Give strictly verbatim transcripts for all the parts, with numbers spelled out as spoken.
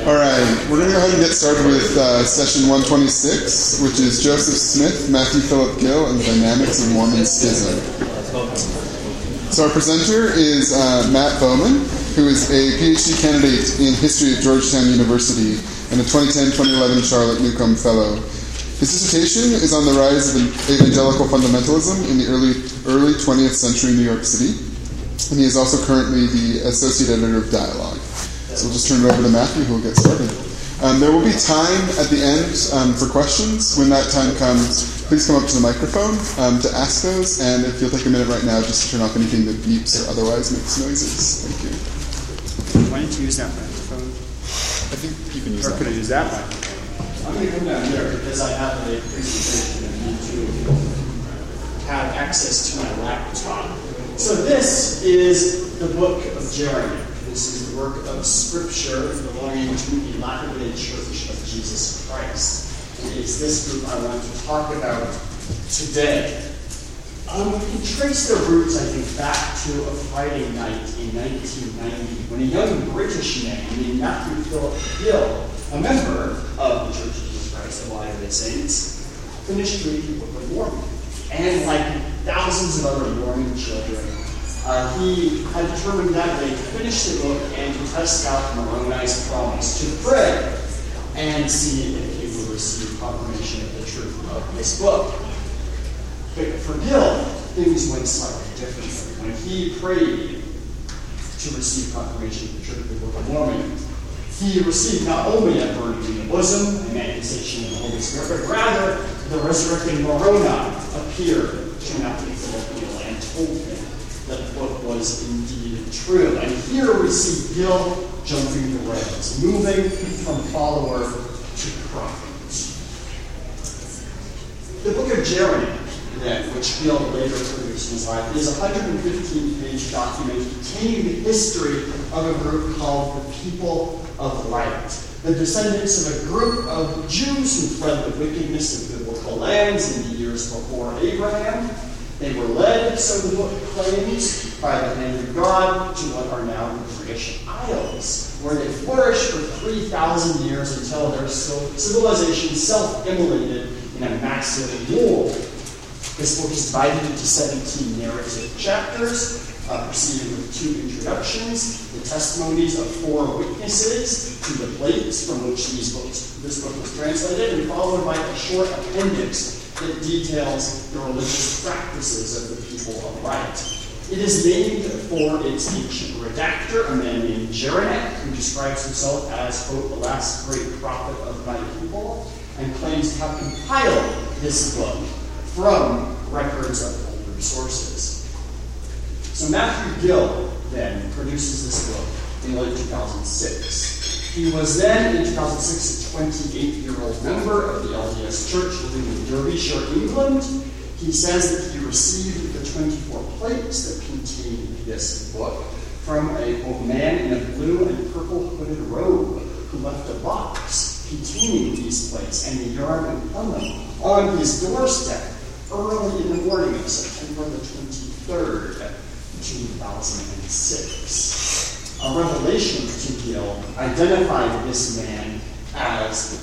All right, we're going to go ahead and get started with uh, session one twenty-six, which is Joseph Smith, Matthew Philip Gill, and the Dynamics of Mormon Schism. So our presenter is uh, Matt Bowman, who is a PhD candidate in history at Georgetown University and a twenty ten twenty eleven Charlotte Newcomb Fellow. His dissertation is on the rise of evangelical fundamentalism in the early early twentieth century New York City, and he is also currently the associate editor of Dialogue. So we'll just turn it over to Matthew, who will get started. Um, there will be time at the end um, for questions. When that time comes, please come up to the microphone um, to ask those, and if you'll take a minute right now just to turn off anything that beeps or otherwise makes noises. Thank you. Why don't you use that microphone? I think you can use or that. Or could I use that microphone? I'm going to come down here because I have a presentation and need to have access to my laptop. So this is the book of Jeremy. This is the work of Scripture belonging to the Latter-day Church of Jesus Christ. It is this group I want to talk about today. Um, we can trace their roots, I think, back to a Friday night in nineteen ninety when a young British man named Matthew Philip Gill, a member of the Church of Jesus Christ of Latter-day Saints, finished reading the Book of Mormon. And like thousands of other Mormon children, Uh, he had determined that day to finish the book and to test out Moroni's promise to pray and see if he would receive confirmation of the truth of this book. But for Gill, things went slightly differently. When he prayed to receive confirmation of the truth of the Book of Mormon, he received not only a burning in the bosom, a manifestation of the Holy Spirit, but rather the resurrected Moroni appeared to Matthew Philip Gill and told him that the book was indeed true. And here we see Gill jumping the rails, moving from follower to prophet. The book of Jeremy, then, which Gill later produced in his life, is a one hundred fifteen page document containing the history of a group called the People of Light, the descendants of a group of Jews who fled the wickedness of biblical lands in the years before Abraham. They were led, so the book claims, by the hand of God to what are now the British Isles, where they flourished for three thousand years until their civilization self-immolated in a massive war. This book is divided into seventeen narrative chapters, uh, preceded with two introductions, the testimonies of four witnesses to the plates from which these books, this book was translated, and followed by a short appendix that details the religious practices of the people of Light. It is named for its ancient redactor, a man named Jeranek, who describes himself as, quote, the last great prophet of my people, and claims to have compiled this book from records of older sources. So Matthew Gill, then, produces this book in late two thousand six. He was then, in two thousand six, a twenty-eight-year-old member of the L D S Church living in Derbyshire, England. He says that he received the twenty-four plates that contain this book from a man in a blue and purple hooded robe who left a box containing these plates and the yarn and plumb on his doorstep early in the morning of September the twenty-third, two thousand six. A revelation to Gill identified this man as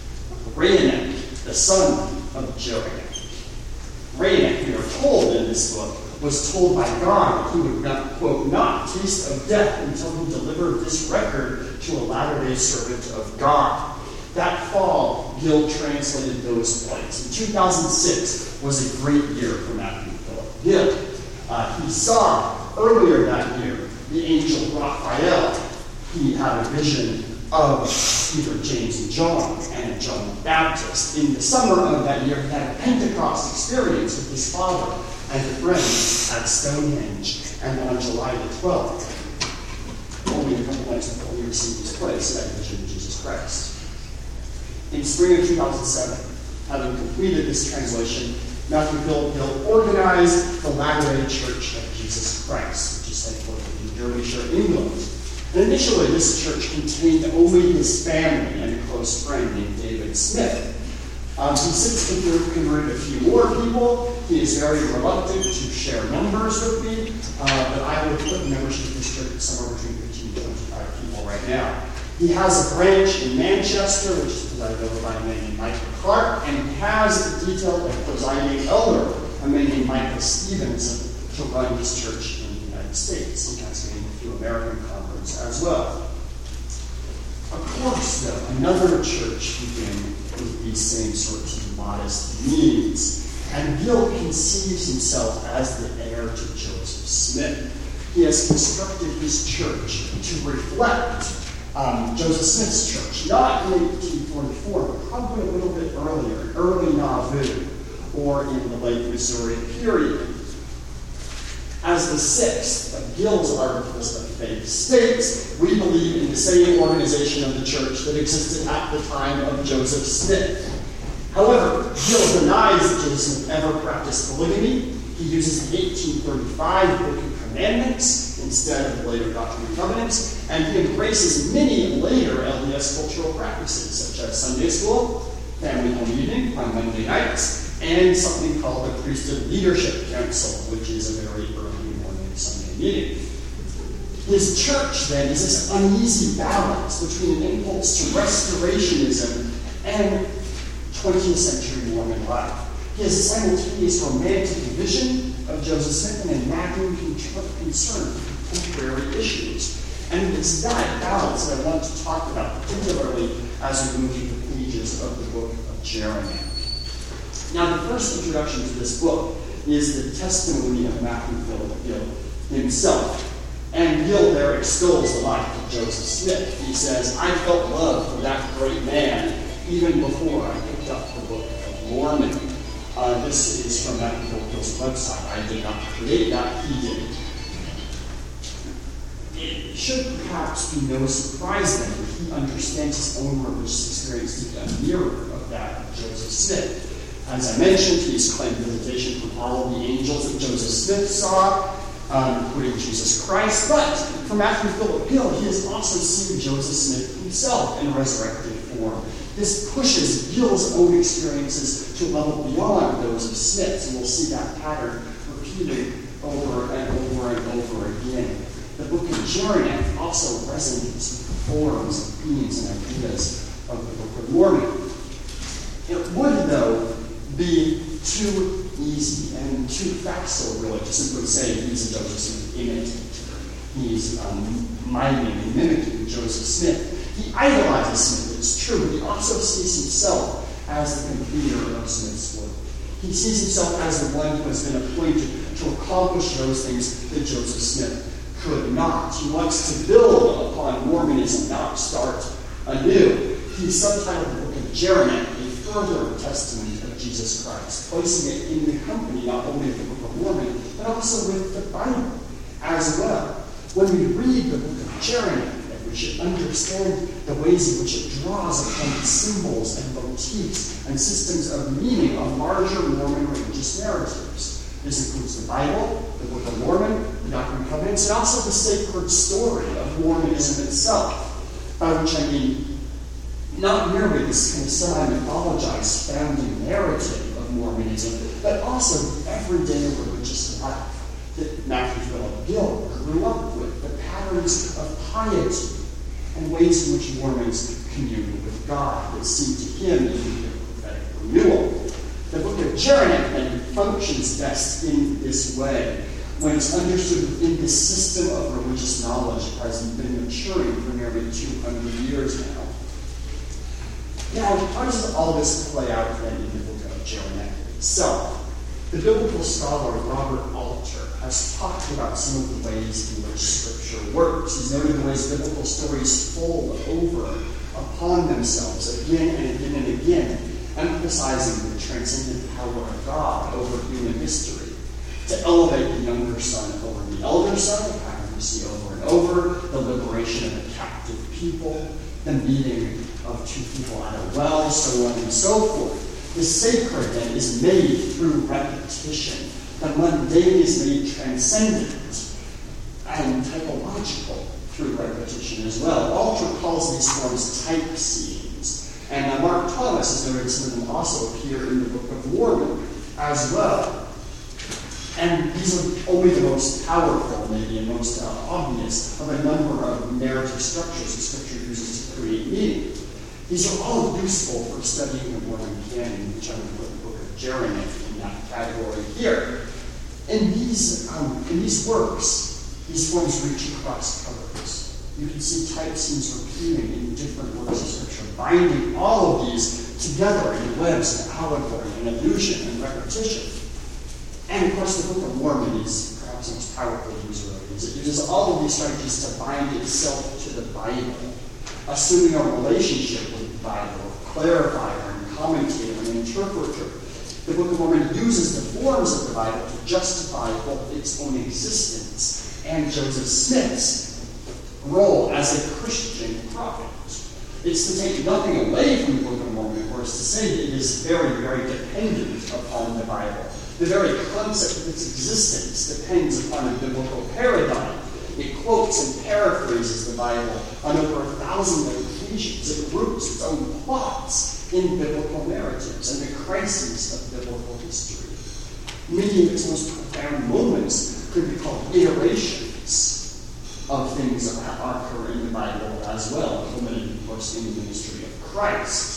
Raynek, the son of Jeranek. Raynek, we are told in this book, was told by God that he would not, quote, not taste of death until he delivered this record to a latter-day servant of God. That fall, Gill translated those plates. And two thousand six was a great year for Matthew Philip Gill. Uh, he saw earlier that year the angel Raphael. He had a vision of Peter, James, and John, and John the Baptist. In the summer of that year, he had a Pentecost experience with his father and a friend at Stonehenge. And on July the twelfth, only a couple months before he received his place, that vision of Jesus Christ. In spring of two thousand seven, having completed this translation, Matthew Philip Gill organized the Latter-day Church of Jesus Christ, which is headquartered in Derbyshire, England. And initially, this church contained only his family and a close friend named David Smith. Um, he since converted a few more people. He is very reluctant to share numbers with me, uh, but I would put membership of this church somewhere between fifteen and twenty-five people right now. He has a branch in Manchester, which is presided over by a man named Michael Clark, and he has a detailed presiding elder, a man named Michael Stevenson, to run his church in the United States. He has a few American converts as well. Of course, though, another church began with these same sorts of modest needs, and Gill conceives himself as the heir to Joseph Smith. He has constructed his church to reflect um, Joseph Smith's church, not in eighteen forty-four, but probably a little bit earlier, early Nauvoo, or in the late Missouri period. As the sixth of Gill's articles of faith states, we believe in the same organization of the church that existed at the time of Joseph Smith. However, Gill denies that Joseph Smith ever practiced polygamy. He uses the eighteen thirty-five Book of Commandments instead of the later Doctrine and Covenants, and he embraces many later L D S cultural practices, such as Sunday school, family home evening on Monday nights, and something called the Priesthood Leadership Council, which is a very early morning Sunday meeting. His church, then, is this uneasy balance between an impulse to restorationism and twentieth century Mormon life. He has a simultaneous romantic vision of Joseph Smith and a nagging concern with contemporary issues. And it's that balance that I want to talk about, particularly as we move through the pages of the book of Jeremiah. Now, the first introduction to this book is the testimony of Matthew Philip Gill himself. And Gill there extols the life of Joseph Smith. He says, "I felt love for that great man even before I picked up the Book of Mormon." Uh, this is from Matthew Philip Gill's website. I did not create that, he did. It should perhaps be no surprise then that he understands his own religious experience to be a mirror of that of Joseph Smith. As I mentioned, he's claimed visitation from all of the angels that Joseph Smith saw, um, including Jesus Christ. But for Matthew Philip Gill, he has also seen Joseph Smith himself in resurrected form. This pushes Gill's own experiences to a level beyond those of Smith's, and we'll see that pattern repeated over and over and over again. The book of Jeremiah also resonates with the forms and themes and ideas of the Book of Mormon. It would, though, be too easy and too facile, really, to simply say he's a Joseph Smith imitator. He's um, miming and mimicking Joseph Smith. He idolizes Smith, it's true, but he also sees himself as the completer of Smith's work. He sees himself as the one who has been appointed to accomplish those things that Joseph Smith could not. He wants to build upon Mormonism, not start anew. He subtitled the book of Jeremiah a further testament of Jesus Christ, placing it in the company not only of the Book of Mormon, but also with the Bible as well. When we read the book of Jeremiah, we should understand the ways in which it draws upon the symbols and motifs and systems of meaning of larger Mormon religious narratives. This includes the Bible, the Book of Mormon, the Doctrine and Covenants, and also the sacred story of Mormonism itself, by which I mean not merely this kind of semi-mythologized family narrative of Mormonism, but also the everyday religious life that Matthew Philip Gill grew up with, the patterns of piety and ways in which Mormons commune with God that seem to him to be a prophetic renewal. The book of Jeremiah then functions best in this way, when it's understood within this system of religious knowledge that has been maturing for nearly two hundred years now. Now, how does all this play out then in the book of Jeremiah itself? The biblical scholar Robert Alter has talked about some of the ways in which Scripture works. He's noted the ways biblical stories fold over upon themselves again and again and again, emphasizing the transcendent power of God over human history. To elevate the younger son over the elder son, a pattern we see over and over, the liberation of a captive people, the meeting of two people at a well, so on and so forth. The sacred, then, is made through repetition. The mundane is made transcendent and typological through repetition as well. Alter calls these forms type scenes. And uh, Mark Thomas has noted some of them also appear in the Book of Mormon as well. And these are only the most powerful, maybe, and most uh, obvious of a number of narrative structures that Scripture uses to create meaning. These are all useful for studying the Mormon canon, which I'm going to put the Book of Jeremiah in that category here. In these, um, in these works, these forms reach across colors. You can see type scenes repeating in different works of Scripture, binding all of these together in webs of allegory and allusion and repetition. And of course, the Book of Mormon is perhaps the most powerful user of these. It uses all of these strategies to bind itself to the Bible, assuming a relationship with the Bible, a clarifier and commentator and interpreter. The Book of Mormon uses the forms of the Bible to justify both its own existence and Joseph Smith's role as a Christian prophet. It's to take nothing away from the Book of Mormon, of course, to say that it is very, very dependent upon the Bible. The very concept of its existence depends upon a biblical paradigm. It quotes and paraphrases the Bible on over a thousand occasions. It roots its own plots in biblical narratives and the crises of biblical history. Many of its most profound moments could be called iterations of things that occur in the Bible as well, culminating, of course, in the ministry of Christ.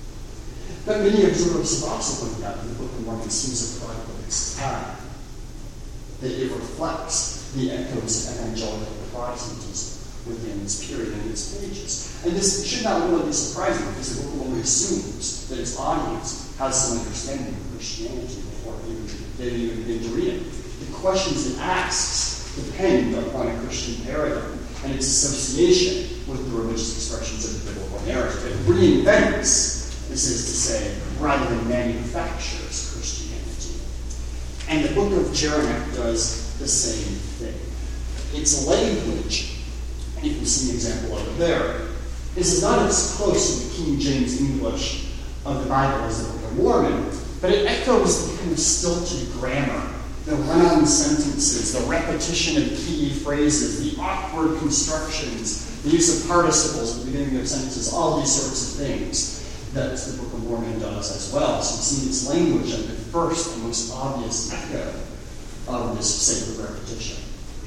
But many observers have also pointed out that the Book of Mormon seems a product of its time, that it reflects the echoes of evangelical Protestantism within its period and its pages. And this should not really be surprising, because the Book of Mormon assumes that its audience has some understanding of Christianity before they even begin to read it. The questions it asks depend upon a Christian paradigm and its association with the religious expressions of the biblical narrative. It reinvents, this is to say, rather than manufactures Christianity. And the Book of Jeremiah does the same thing. Its language, and you can see an example of it there, is not as close to the King James English of the Bible as the Book of Mormon, but it echoes the kind of stilted grammar, the run-on sentences, the repetition of key phrases, the awkward constructions, the use of participles at the beginning of sentences, all these sorts of things that the Book of Mormon does as well. So you see its language as the first and most obvious echo of this sacred repetition.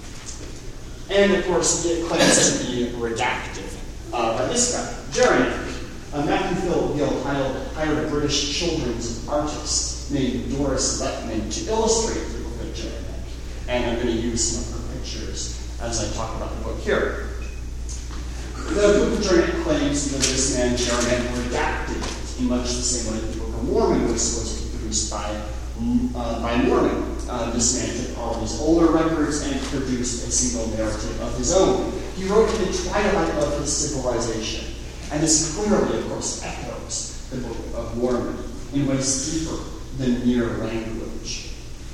And of course, it claims to be redacted uh, by this guy, Jeremiah. Uh, Matthew Philip Gill hired, hired a British children's artist named Doris Letman to illustrate the Book of Jeremiah. And I'm going to use some of her pictures as I talk about the book here. The Book of Jeremiah claims that this man, Jeremiah, redacted it in much the same way that the Book of Mormon was supposed to be produced by, uh, by Mormon. Uh, this man took all these older records and produced a single narrative of his own. He wrote in the twilight of his civilization. And this clearly, of course, echoes the Book of Mormon in ways deeper than mere language.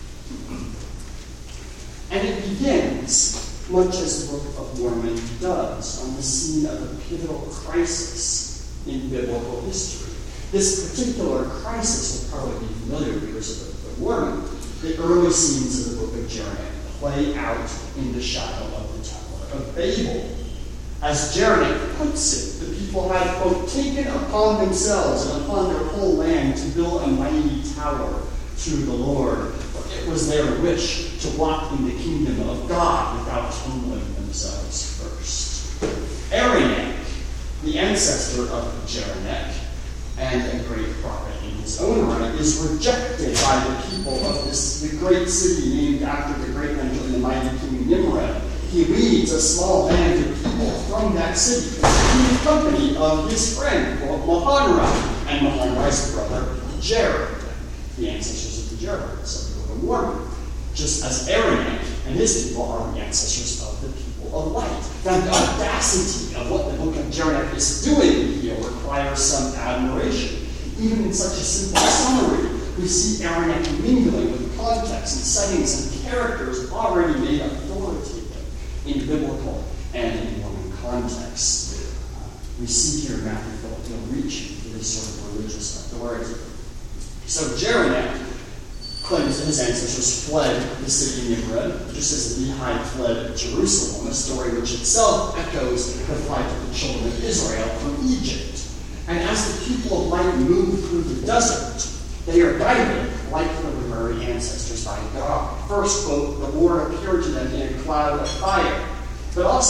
And it begins, much as the Book of Mormon does, on the scene of a pivotal crisis in biblical history. This particular crisis will probably be familiar to readers of the Book of Mormon. The early scenes of the Book of Jeremiah play out in the shadow of the Tower of Babel. As Jeremiah puts it, the people had, quote, taken upon themselves and upon their whole land to build a mighty tower to the Lord. For it was their wish to walk in the kingdom of God without humbling themselves first. Arenak, the ancestor of Jeremiah, and a great prophet in his own right, is rejected by the people of this the great city named after the great and the mighty King Nimrod. He leads a small band of people from that city in the company of his friend, Mahanram, and Mahanram's brother, Jared, the ancestors of the Jaredites of the Book of Mormon, just as Arenak and his people are the ancestors of the people of light. Now, the audacity of what the Book of Jeremiah is doing here requires some admiration. Even in such a simple summary, we see Arenak mingling with context and settings and characters already made authoritative in biblical and in Mormon context. Uh, we see here Matthew Philip Gill reaching for this sort of religious authority. So Jeremiah claims that his ancestors fled the city of Nimrod, just as Lehi fled Jerusalem, a story which itself echoes the flight of the children of Israel from Egypt. And as the people of light move through the desert, they are guided, like their very ancestors, by God. First, quote, the Lord appeared to them in a cloud of fire. But also,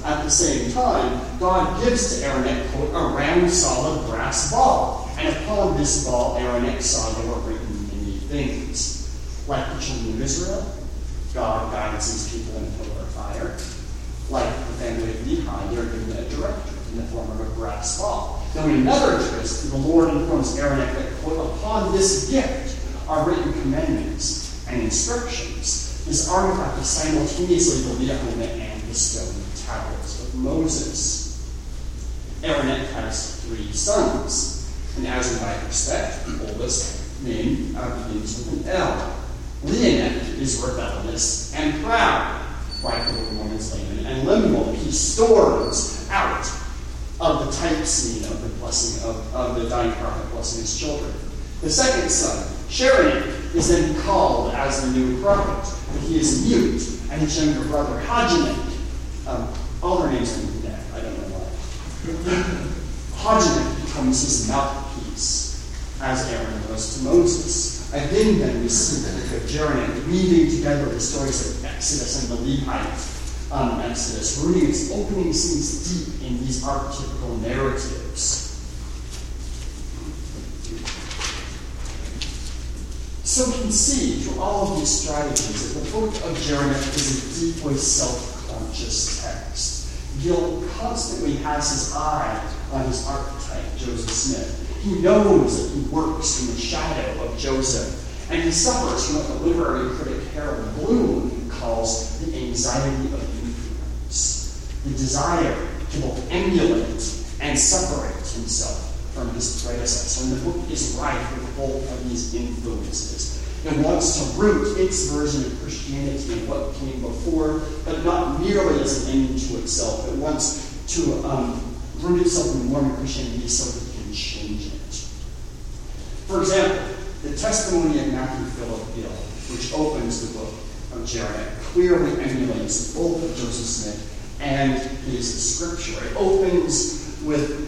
at the same time, God gives to Aramech, quote, a round, solid brass ball. And upon this ball, Aramech saw there were written many things. Like the children of Israel, God guides his people in a pillar of fire. Like the family of Lehi, they're given a director in the form of a brass ball. Now, in another twist, the Lord informs Aramech that, quote, upon this gift are written commandments and instructions. This artifact is simultaneously the Leahona and the stone tablets of Moses. Aramech has three sons, and as we might expect, the oldest name uh, begins with an L. Leonech is rebellious and proud, like the little woman's Laman, and Lemuel, he storms out of the type scene of the blessing of, of the dying prophet blessing his children. The second son, Sharonech, is then called as the new prophet, but he is mute, and his younger brother, Hajanech, um, all their names are in the neck, I don't know why. Hajanech becomes his mouthpiece, as Aaron was to Moses. Again, then, we see the book of Jeremiah weaving together the stories of Exodus and the Levite um, Exodus, rooting its opening scenes deep in these archetypical narratives. So we can see through all of these strategies that the book of Jeremiah is a deeply self-conscious text. Gill constantly has his eye on his archetype, Joseph Smith. He knows that he works in the shadow of Joseph, and he suffers from what the literary critic Harold Bloom calls the anxiety of influence, the desire to both emulate and separate himself from his predecessor. And the book is rife with both of these influences. It wants to root its version of Christianity in what came before, but not merely as an end to itself. It wants to um, root itself in Mormon Christianity so that it can change it. For example, the testimony of Matthew Philip Gill, which opens the book of Jeremiah, clearly emulates both of Joseph Smith and his scripture. It opens with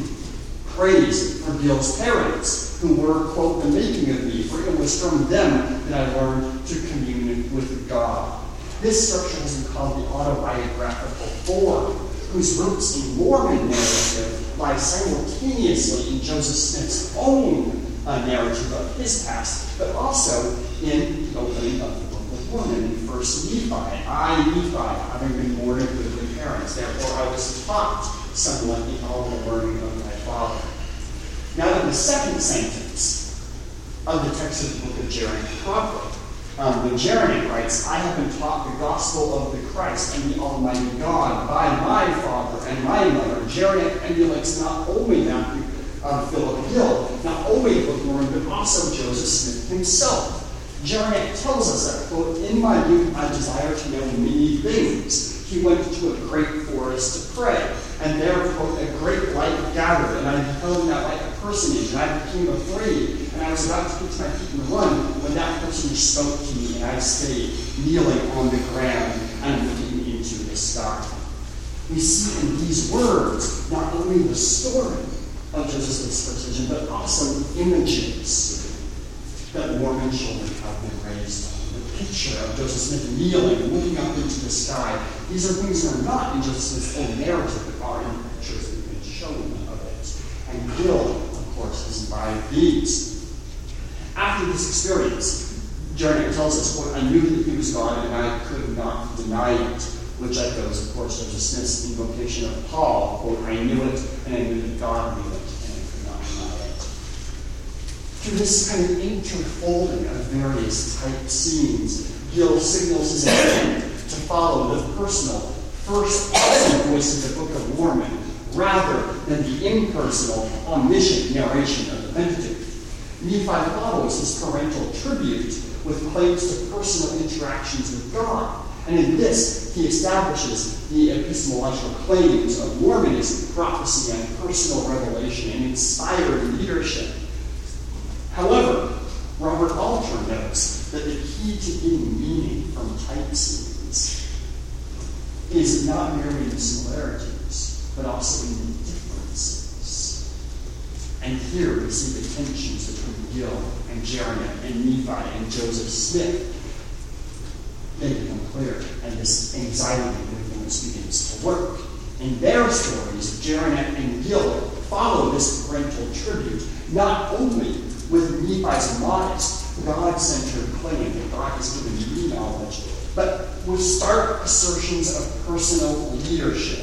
praise for Gill's parents, who were, quote, the making of me, for it was from them that I learned to commune with God. This structure has been called the autobiographical form, whose roots in Mormon narrative lie simultaneously in Joseph Smith's own uh, narrative of his past, but also in the opening of the Book of Mormon in First Nephi. I, Nephi, having been born of goodly parents, therefore I was taught somewhat in all the learning of my father. Now, in the second sentence of the text of the book of Jeremiah proper, um, when Jeremiah writes, I have been taught the gospel of the Christ and the Almighty God by my father and my mother. Jeremiah emulates not only Matthew uh, Philip Gill, not only the Book of Mormon, but also Joseph Smith himself. Jeremiah tells us that, quote, in my youth I desire to know many things. He went to a great forest to pray, and there, quote, a great light gathered, and I beheld that like a personage, and I became afraid, and I was about to get to my feet and run, when that personage spoke to me, and I stayed, kneeling on the ground, and looking into the sky. We see in these words not only the story of Joseph Smith's precision, but also the images that Mormon children have been raised on. The picture of Joseph Smith kneeling, looking up into the sky. These are things that are not in Joseph Smith's own narrative, but are in the pictures that have been shown of it. And Gill, of course, has imbibed these. After this experience, Jeremiah tells us, quote, I knew that he was God, and I could not deny it. Which echoes, of course, Joseph Smith's invocation of Paul, quote, I knew it, and I knew that God knew it, and I could not deny it. Through this kind of interfolding of various type scenes, Gill signals his intent to follow the personal, first-person voice of the Book of Mormon, rather than the impersonal, omniscient narration of the Pentateuch. Nephi follows his parental tribute with claims to personal interactions with God, and in this, he establishes the epistemological claims of Mormonism, prophecy, and personal revelation, and inspired leadership. However, Robert Alter notes that the key to getting meaning from type scenes is not merely in the similarities, but also in the differences. And here we see the tensions between Gill and Jeremiah and Nephi and Joseph Smith. They become clear, and this anxiety within influence begins to work. In their stories, Jeraneck and Gil follow this parental tribute, not only with Nephi's modest, God-centered claim that God has given me knowledge, but with stark assertions of personal leadership.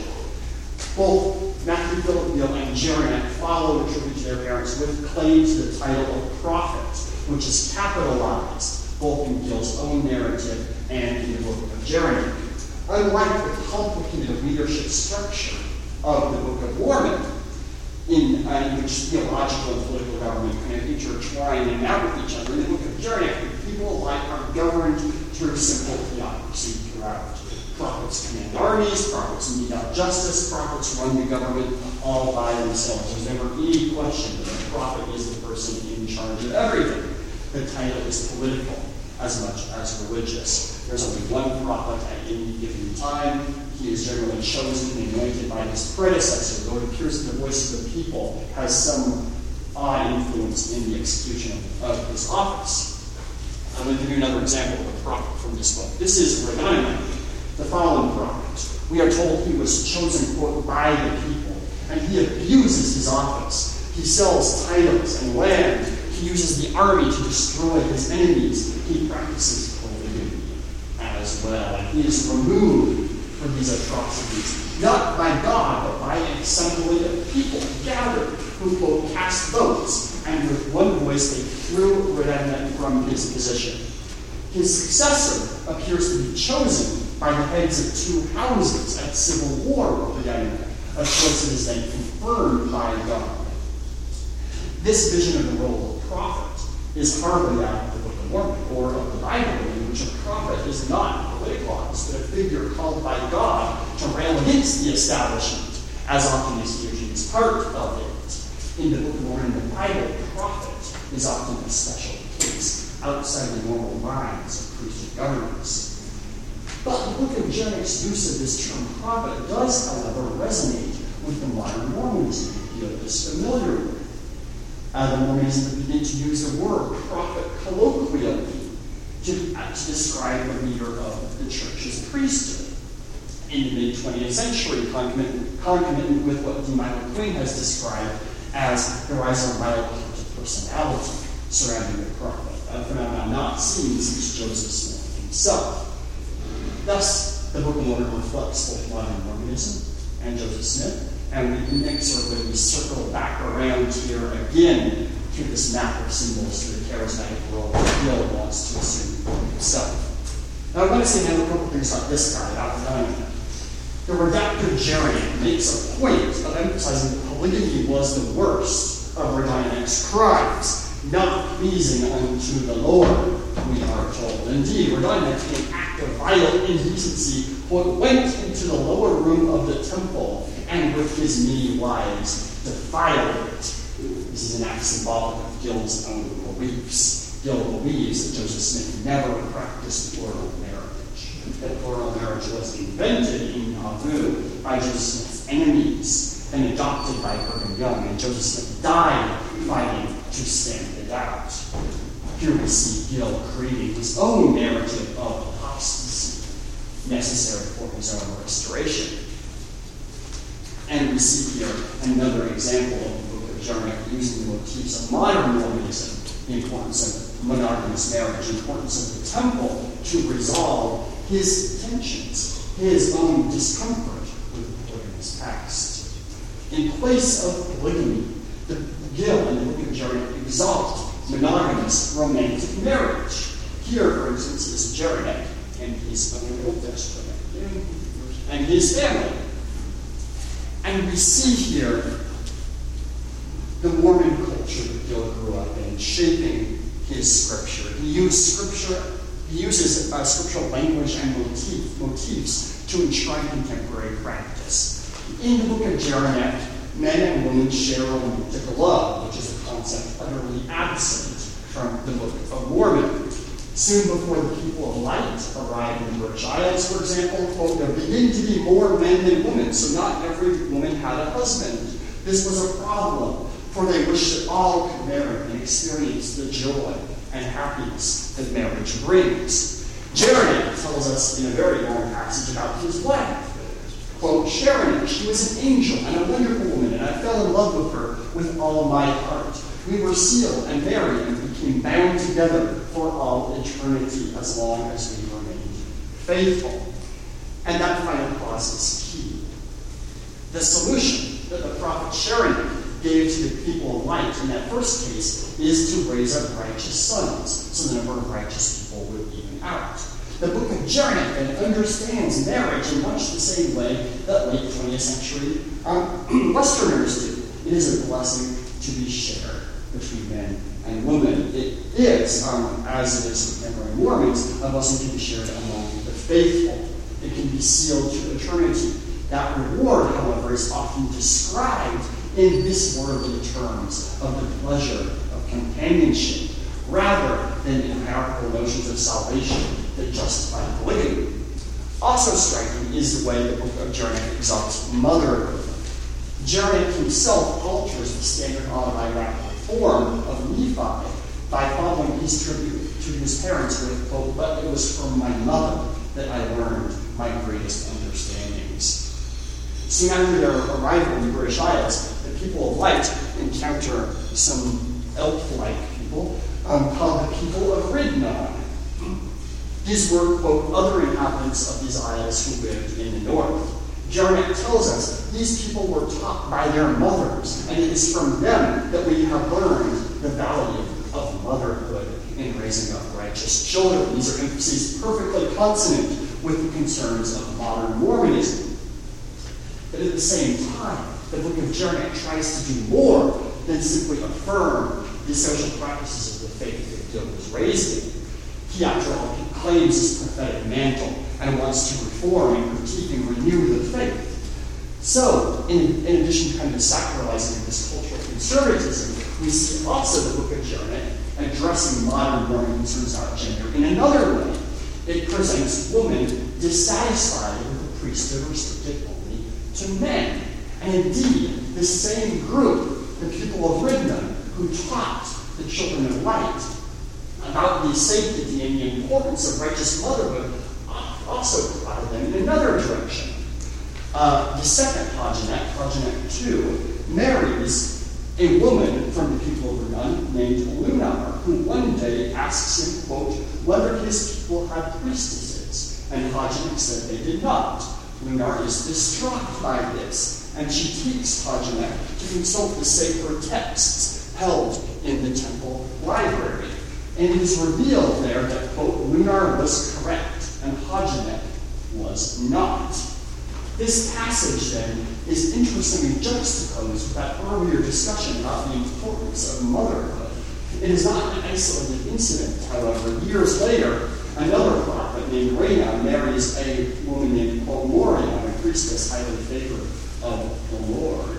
Both Matthew Philip Gil and Jeraneck follow the tribute to their parents with claim to the title of prophet, which is capitalized both in Gil's own narrative and in the book of Jeraneck. Unlike the complicated leadership structure of the Book of Mormon, in, uh, in which theological and political government kind of intertwine and out with each other, in the Book of Jeraneck, the people alike are governed through simple theocracy throughout. Prophets command armies, prophets mete out justice, prophets run the government all by themselves. There's never any question that a prophet is the person in charge of everything. The title is political as much as religious. There's only one prophet at any given time. He is generally chosen and anointed by his predecessor, though it appears that the voice of the people has some odd influence in the execution of, of his office. I'm going to give you another example of a prophet from this book. This is Rodaniah, the fallen prophet. We are told he was chosen, quote, by the people, and he abuses his office. He sells titles and land. He uses the army to destroy his enemies. He practices polygamy as well, and he is removed for these atrocities, not by God, but by an assembly of people gathered who, quote, cast votes, and with one voice they threw Rodaniah from his position. His successor appears to be chosen by the heads of two houses at civil war with Rodaniah, a choice that is then confirmed by God. This vision of the role of prophet is hardly out of the Book of Mormon or of the Bible, in which a prophet is not politicized, but a figure called by God to rail against the establishment, as often as he or she is part of it. In the Book of Mormon and the Bible, prophet is often a special case outside the normal lines of priesthood governments. But the Book of Jeraneck's use of this term prophet does, however, resonate with the modern Mormonism that Gil is familiar with. Uh, the Mormonism begin to use the word prophet colloquially to, uh, to describe the leader of the church's priesthood. In the mid-twentieth century, concomitant, concomitant with what D. Michael Queen has described as the rise of a mild cult of personality surrounding the prophet, a phenomenon not seen since Joseph Smith himself. Thus, the Book of Mormon reflects both modern Mormonism and Joseph Smith, and we inexorably circle back around here again to this map of symbols to the charismatic role that Gil wants to assume for himself. Now, I want to say now a couple things about this guy, about Rodaniah. The redactor Jeraneck makes a point of emphasizing that polygamy was the worst of Rodaniah's crimes, not pleasing unto the Lord, we are told. Indeed, Rodaniah, in an act of violent indecency, went into the lower room of the temple and with his many wives defiled it. This is an act symbolic of Gil's own beliefs. Gil believes that Joseph Smith never practiced plural marriage, that plural marriage was invented in Nauvoo by Joseph Smith's enemies and adopted by Brigham Young, and Joseph Smith died fighting to stamp it out. Here we see Gil creating his own narrative of apostasy, necessary for his own restoration. And we see here another example of the Book of Jeraneck using the motifs of modern Mormonism, the importance of monogamous marriage, the importance of the temple to resolve his tensions, his own discomfort with the polygamous past. In place of polygamy, the Gil in the Book of Jeraneck exalt monogamous romantic marriage. Here, for instance, is Jeraneck and his own and his family. And we see here the Mormon culture that Gil grew up in, shaping his scripture. He used scripture, he uses uh, scriptural language and motif, motifs to enshrine contemporary practice. In the Book of Jeraneck, men and women share romantic love, which is a concept utterly absent from the Book of Mormon. Soon before the people of light arrived in the British Isles, for example, quote, there began to be more men than women, so not every woman had a husband. This was a problem, for they wished that all could marry and experience the joy and happiness that marriage brings. Jeraneck tells us in a very long passage about his wife, quote, Sharon, she was an angel and a wonderful woman, and I fell in love with her with all my heart. We were sealed and married and became bound together for all eternity as long as we remained faithful. And that final clause is key. The solution that the prophet Sharon gave to the people of light in that first case is to raise up righteous sons, so the number of righteous people would even out. The book of Jeremiah then understands marriage in much the same way that late twentieth century um, Westerners do. It is a blessing to be shared between men and women. It is, um, as it is with contemporary Mormons, a blessing to be shared among the faithful. It can be sealed to eternity. That reward, however, is often described in this worldly terms of the pleasure of companionship, rather than in hierarchical notions of salvation that justify polygamy. Also striking is the way the book of Jeremiah exalts motherhood. Jeremiah himself alters the standard autobiographical form of Nephi by following his tribute to his parents with, quote, but it was from my mother that I learned my greatest understandings. Soon after their arrival in the British Isles, the people of light encounter some elf-like people um, called the people of Ridnon. These were, quote, other inhabitants of these isles who lived in the north. Jeremiah tells us these people were taught by their mothers, and it is from them that we have learned the value of motherhood in raising up righteous children. These are emphases perfectly consonant with the concerns of modern Mormonism. But at the same time, the book of Jeremiah tries to do more than simply affirm the social practices of the faith that Gil was raised in. He, after all, claims his prophetic mantle and wants to reform and critique and renew the faith. So, in, in addition to kind of sacralizing this cultural conservatism, we see also the book of Jeremiah addressing modern Mormon concerns about gender in another way. It presents women dissatisfied with the priesthood restricted only to men. And indeed, the same group, the people of Ridnon, who taught the children of light about the sanctity and the importance of righteous motherhood, also provided them in another direction. Uh, the second Pagenet, Pagenet two, marries a woman from the people of Ridnon named Lunar, who one day asks him, quote, whether his people had priestesses. And Pagenet said they did not. Lunar is distraught by this, and she takes Pagenet to consult the sacred texts held in the temple library. And it is revealed there that, quote, Lunar was correct, and Pagenet was not. This passage, then, is interestingly juxtaposed with that earlier discussion about the importance of motherhood. It is not an isolated incident, however. Years later, another prophet named Rena marries a woman named Moria, a priestess highly favored of the Lord.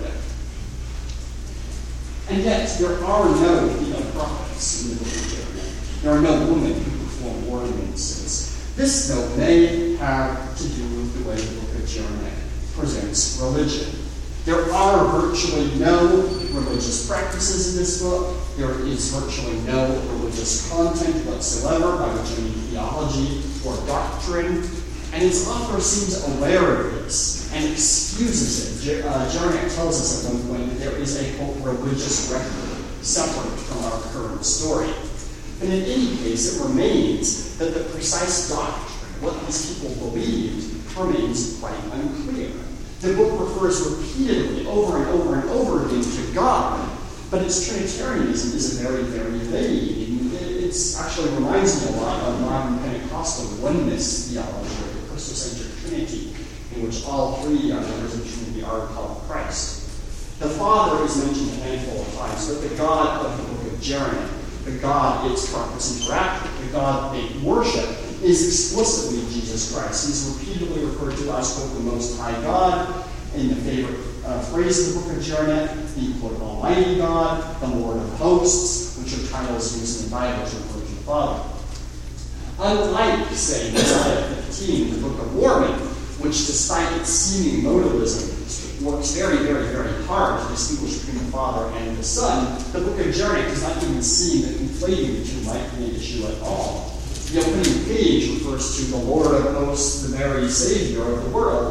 And yet, there are no female prophets in the book of Jeremiah. There are no women who perform ordinances. This, though, may have to do with the way the book of Jeremiah presents religion. There are virtually no religious practices in this book. There is virtually no religious content whatsoever, by which I mean theology or doctrine. And its author seems aware of this and excuses it. Jer- uh, Jeremiah tells us at one point that there is a, quote, religious record separate from our current story. And in any case, it remains that the precise doctrine, what these people believed, remains quite unclear. The book refers repeatedly, over and over and over again, to God, but its Trinitarianism is very, very vague. It actually reminds me a lot of modern Pentecostal oneness theology, or the Christocentric Trinity, in which all three members of the Trinity are called Christ. The Father is mentioned a handful of times, but the God of the book of Jeremiah, the God its prophets interact with, the God they worship, is explicitly Jesus Christ. He's repeatedly referred to as, quote, the Most High God, in the favorite uh, phrase of the book of Jeremiah, the, quote, Almighty God, the Lord of Hosts, which are titles used in the Bible to refer to the Father. Unlike, say, Isaiah fifteen, the Book of Mormon, which, despite its seeming modalism, works very, very, very hard to distinguish between the Father and the Son, the book of Jeremiah does not even seem that conflating the two might be an issue at all. The opening page refers to the Lord of Hosts, the very Savior of the world. The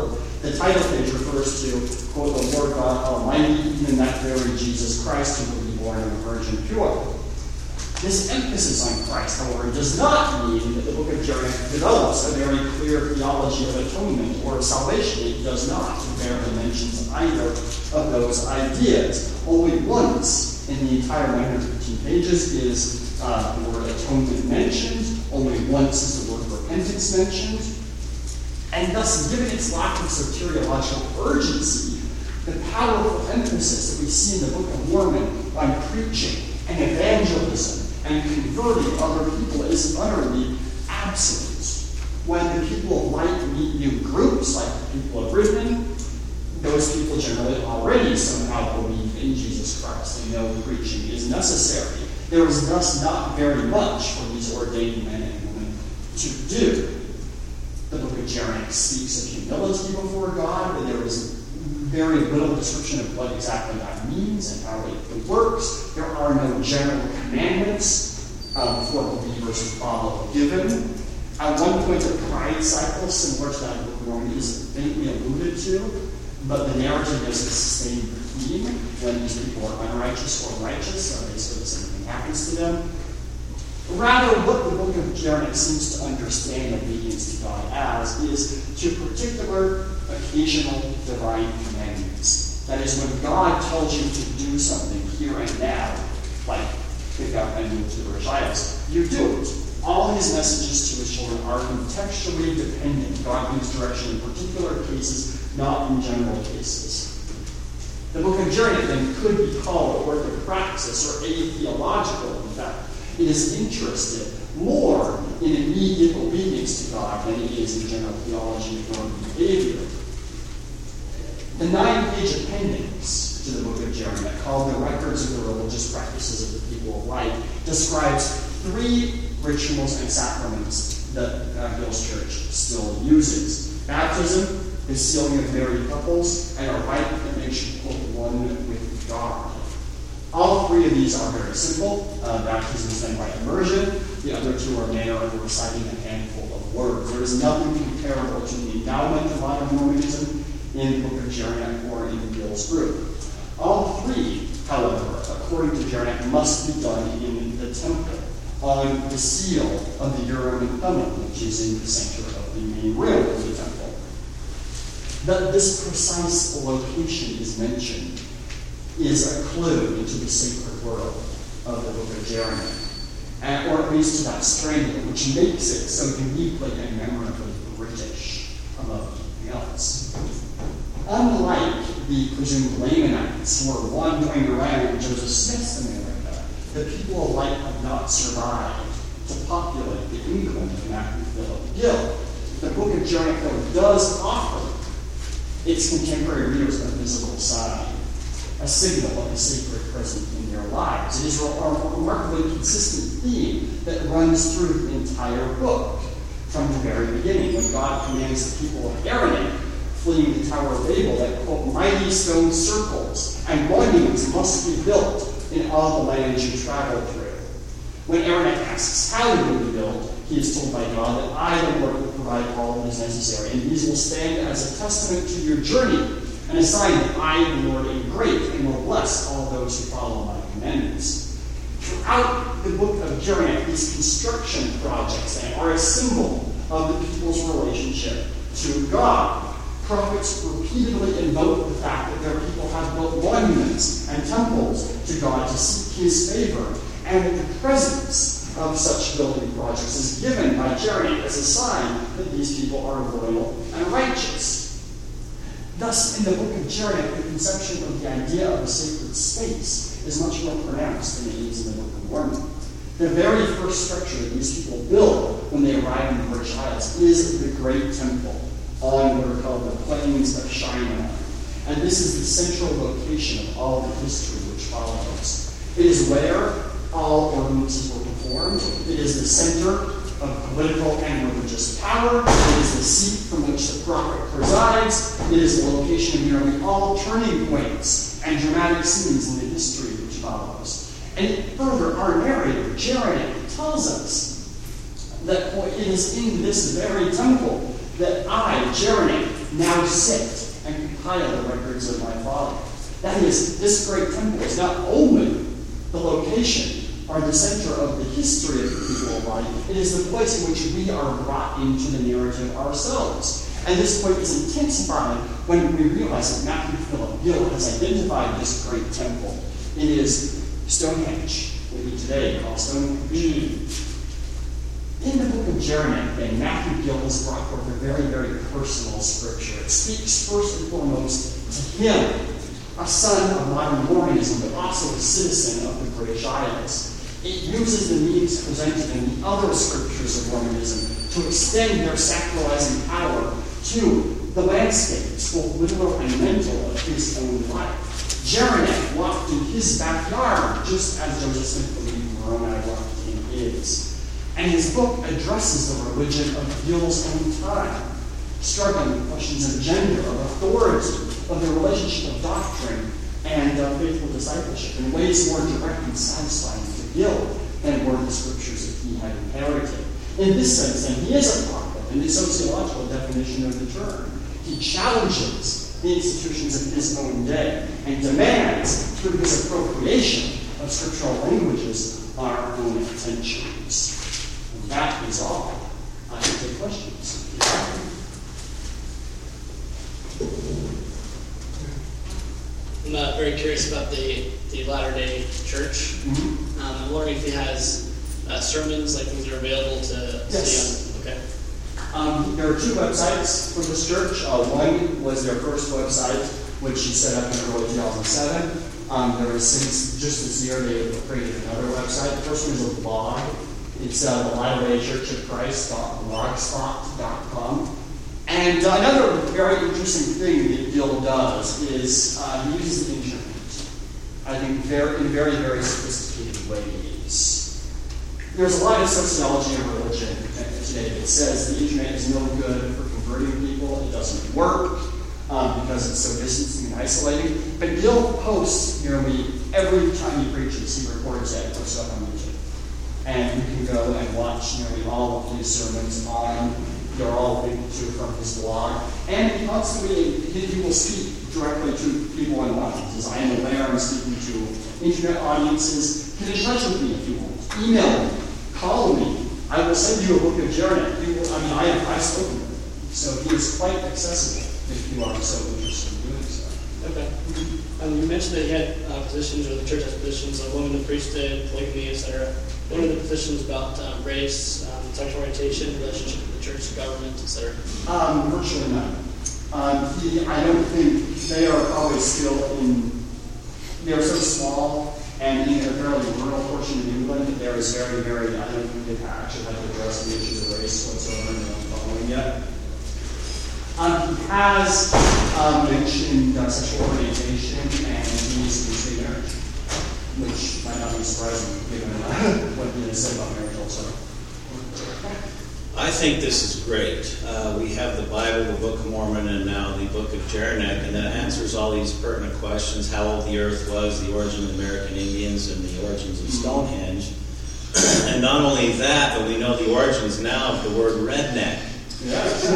The title page refers to, quote, the Lord God Almighty, even that very Jesus Christ who will be born of a virgin pure. This emphasis on Christ, however, does not mean that the book of Jeremiah develops a very clear theology of atonement or of salvation. It does not. It barely mentions either of those ideas. Only once in the entire one hundred fifteen pages is uh, the word atonement mentioned. Only once is the word repentance mentioned. And thus, given its lack of soteriological urgency, the powerful emphasis that we see in the Book of Mormon on preaching and evangelism and converting other people is utterly absent. When the people of light meet new groups, like the people of Britain, those people generally already somehow believe in Jesus Christ and know preaching is necessary. There is thus not very much for these ordained men and women to do. The book of Jeremiah speaks of humility before God, but there is very little description of what exactly that means and how it works. There are no general commandments um, for believers to follow given. At one point, a pride cycle similar to that book of Mormon is faintly alluded to, but the narrative is a sustained theme. When these people are unrighteous or righteous, so basically the same thing happens to them. Rather, what the book of Jeremiah seems to understand obedience to God as is to particular occasional divine commandments. That is, when God tells you to do something here and now, like pick up and move to the Rich Isles, you do it. All his messages to his children are contextually dependent. God gives direction in particular cases, not in general cases. The book of Jeremiah then could be called orthopraxis or atheological, in fact. It is interested more in immediate obedience to God than it is in general theology or behavior. The nine-page appendix to the book of Jeremiah, called the Records of the Religious Practices of the People of Light, describes three rituals and sacraments that uh, Hill's Church still uses. Baptism, the sealing of married couples, and a rite that makes you, quote, one with God. All three of these are very simple. Uh, baptism is done by immersion. The other two are a manner of reciting a handful of words. There is nothing comparable to the endowment of modern Mormonism in the book of Jeremiah or in Gill's group. All three, however, according to Jeremiah, must be done in the temple, on the seal of the Urim and Thummim, which is in the center of the main room of the temple. That this precise location is mentioned is a clue into the sacred world of the book of Jeremiah, and, or at least to that strain which makes it so uniquely and memorably British among anything else. Unlike the presumed Lamanites who were wandering around Joseph Smith's America, the people of light have not survived to populate the England of Matthew Philip Gill. The book of Jeremiah, though, does offer its contemporary readers a visible sign, a signal of the sacred present in their lives. It is a remarkably consistent theme that runs through the entire book from the very beginning, when God commands the people of Aranek, fleeing the Tower of Babel, that, quote, mighty stone circles and monuments must be built in all the lands you travel through. When Aranek asks how they will be built, he is told by God that I, the Lord, will provide all that is necessary, and these will stand as a testament to your journey, and a sign that I, the Lord, am great and will bless all those who follow my commandments. Throughout the book of Jeremiah, these construction projects are a symbol of the people's relationship to God. Prophets repeatedly invoke the fact that their people have built monuments and temples to God to seek his favor, and that the presence of such building projects is given by Jeremiah as a sign that these people are loyal and righteous. Thus, in the book of Jeremiah, the conception of the idea of a sacred space is much more pronounced than it is in the book of Mormon. The very first structure that these people build when they arrive in the British Isles is the great temple on what are called the plains of Shinar. And this is the central location of all the history which follows. It is where all ordinances were performed. It is the center of political and religious power. It is the seat from which the prophet presides. It is the location of nearly all turning points and dramatic scenes in the history which follows. And further, our narrator, Jeremiah, tells us that it is in this very temple that I, Jeremiah, now sit compile the records of my father. That is, this great temple is not only the location or the center of the history of the people of life, it is the place in which we are brought into the narrative ourselves. And this point is intensified when we realize that Matthew Philip Gill has identified this great temple. It is Stonehenge, what we today call Stonehenge. In the book of Jeremiah, then, Matthew Gill has brought forth a very, very personal scripture. It speaks first and foremost to him, a son of modern Mormonism, but also a citizen of the British Isles. It uses the means presented in the other scriptures of Mormonism to extend their sacralizing power to the landscapes, both literal and mental, of his own life. Jeremiah walked in his backyard, just as Joseph Smith believed Moroni walked in his. And his book addresses the religion of Gill's own time, struggling with questions of gender, of authority, of the relationship of doctrine and uh, faithful discipleship in ways more direct and satisfying to Gill than were the scriptures that he had inherited. In this sense, then, he is a prophet in the sociological definition of the term. He challenges the institutions of his own day and demands, through his appropriation of scriptural languages, our own attentions. And that is all. I can take questions. I'm uh, very curious about the, the Latter-day Church. Mm-hmm. Um, I'm wondering if he has uh, sermons, like things that are available to yes. see on. Okay. Um, there are two websites for this church. Uh, one was their first website, which he set up in early two thousand seven. Um, there was since just this year they created another website. The first one is a blog. It's uh, the Latter-day Church of Christ dot blogspot dot com. And uh, another very interesting thing that Gill does is uh, he uses the internet, I think, very, in very, very sophisticated ways. There's a lot of sociology and religion today that says the internet is no good for converting people. It doesn't work um, because it's so distancing and isolating. But Gill posts nearly every time he preaches. He records it and puts it up on YouTube. And you can go and watch nearly all of his sermons on. They're all linked to from his blog. And he constantly, he will speak directly to people in audiences. I am aware I'm speaking to internet audiences. Get in touch with me if you want. Email me. Call me. I will send you a book of Jeremiah. I mean, I have I've spoken to him. So he is quite accessible if you are so interested in doing so. Okay. Um, you mentioned that you had uh, positions, or the church has positions, like women in the priesthood, polygamy, et cetera. What are the positions about um, race, um, sexual orientation, relationship with the church, government, et cetera? Um, virtually none. Um, he, I don't think they are probably still in, they are so small and in a fairly rural portion of England that there is very, very, I don't think they've actually had to address the issues of race whatsoever in their own following yet. Um, he has um, mentioned uh, sexual orientation and needs to be marriage, which might not be surprising given uh, what he has said about marriage also. I think this is great. Uh, we have the Bible, the Book of Mormon, and now the Book of Jeremiah, and that answers all these pertinent questions: how old the earth was, the origin of the American Indians, and the origins of Stonehenge. And not only that, but we know the origins now of the word redneck. Yes.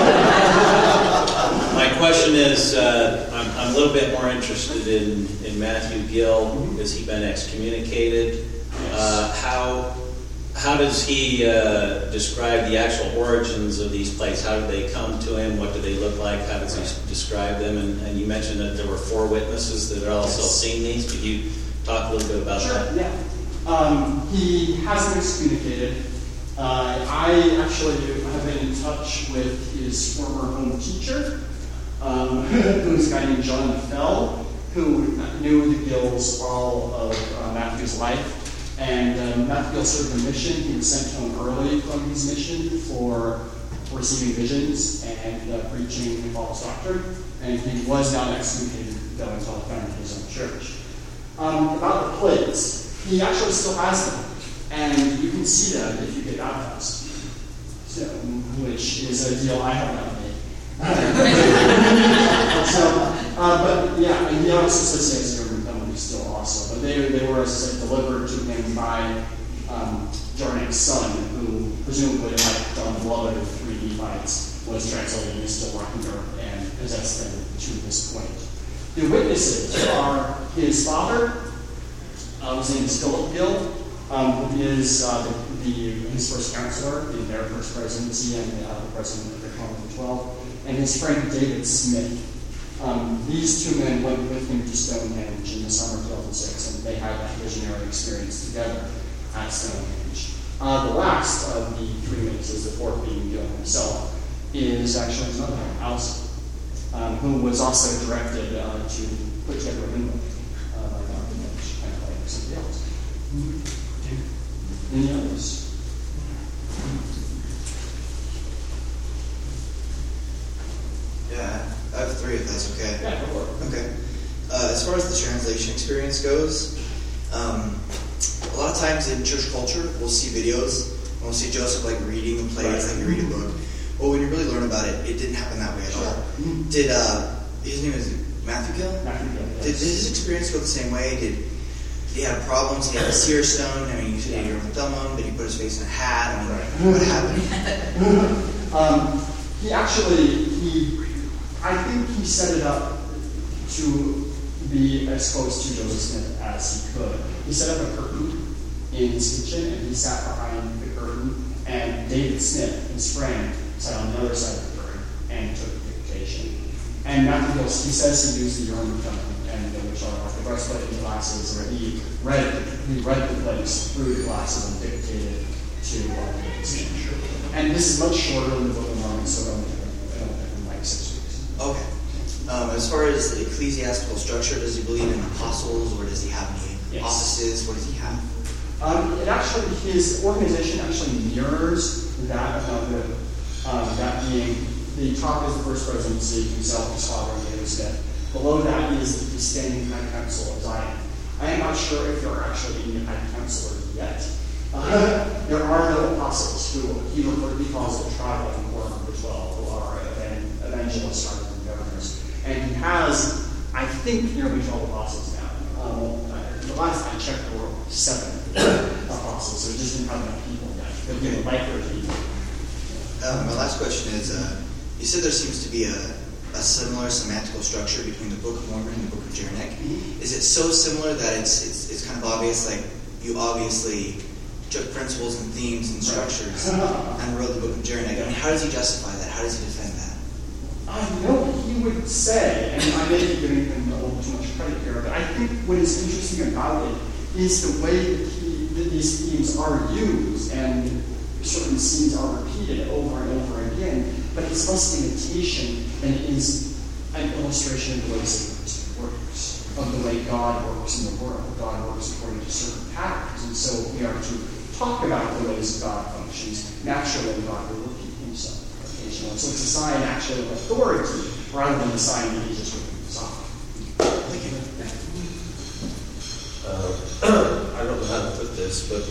My question is, uh, I'm, I'm a little bit more interested in, in Matthew Gill. Has he been excommunicated? Uh, how how does he uh, describe the actual origins of these places? How did they come to him? What do they look like? How does he describe them? And, and you mentioned that there were four witnesses that had also seen these. Could you talk a little bit about sure, that? Yeah. Um, he hasn't excommunicated. Uh, I actually have been in touch with his former home teacher, um, who's a guy named John Fell, who knew the Gills all of uh, Matthew's life. And um, Matthew Gill served a mission. He was sent home early from his mission for receiving visions and uh, preaching false doctrine. And he was not excommunicated, though, until he founded his own church. Um, about the plates, he actually still has them. And you can see them if you get baptized, so, which is a deal I have not made. so, uh, but yeah, and he also says he has government penalty still also. But they, they were, as I said, delivered to him by um, Jarnick's son, who presumably, like John Blood of three Nephites, was translated and is still working there and possessed them to this point. The witnesses are his father, uh, his name is Philip Gill, um, who is uh, the, the, his first counselor in their first presidency and uh, the president of the College of twelve, and his friend David Smith. Um, these two men went with him to Stonehenge in the summer of two thousand six, and they had that visionary experience together at Stonehenge. Uh, the last of the three witnesses, the fourth being Gill himself, is actually his mother, Alison, um, who was also directed uh, to put together a new book uh, by Doctor Lynch, kind of like somebody else. Mm-hmm. Any others? Yeah, I have three if that's okay. Yeah, go for it. Okay. Uh, as far as the translation experience goes, um, a lot of times in church culture, we'll see videos, and we'll see Joseph like reading the plays, Right. like you read a book. Well, when you really learn about it, it didn't happen that way at all. Mhm. Did, uh, his name is Matthew Gill? Matthew Gill, yes. Did, did his experience go the same way? Did, did he have problems? He had a seer stone. I mean, you said Yeah. you were with Delmon, but he put his face in a hat. I mean, what happened? Um, he actually, he, I think he set it up to be as close to Joseph Smith as he could. He set up a curtain in his kitchen, and he sat behind the curtain, and David Smith, his friend, sat on the other side of the curtain and took dictation. And Matthew Gill, he says he used the Urim and Thummim, and uh, which are like the breastplate and glasses, where he read, he read the plays through the glasses and dictated to uh, David Smith. And this is much shorter than the Book of Mormon, so it'll take like six weeks. Okay. Um, as far as the ecclesiastical structure, does he believe in apostles, or does he have any Yes. offices? What does he have? Um, it actually, his organization actually mirrors that of the, um, that being, the top is the first presidency, himself, his father, and David Smith. Below that is the standing high council of Zion. I am not sure if there are actually any high counselors yet. Uh, there are no apostles who he referred he calls the tribe of the Quorum of the Twelve, who are evan- evangelists rather than governors. And he has, I think, nearly twelve apostles now. Um, the last I checked, there were seven apostles, so it just didn't have enough people yet. But you know, like there people. Um, my last question is, uh, you said there seems to be a, a similar semantical structure between the Book of Mormon and the Book of Jeraneck. Mm-hmm. Is it so similar that it's, it's it's kind of obvious, like you obviously took principles and themes and structures and wrote the Book of Jeraneck? I mean, how does he justify that? How does he defend that? I know he would say, and I may be giving him a little too much credit here, but I think what is interesting about it is the way that, he, that these themes are used, and certain scenes are repeated over and over again, but it's less imitation than it is an illustration of the way Satan works, of the way God works in the world. God works according to certain patterns, and so we are to talk about the ways God functions. Naturally, God will repeat himself. So it's a sign actually of authority rather than a sign that he's just ripping this off. Thank you. Uh, I don't know how to put this, but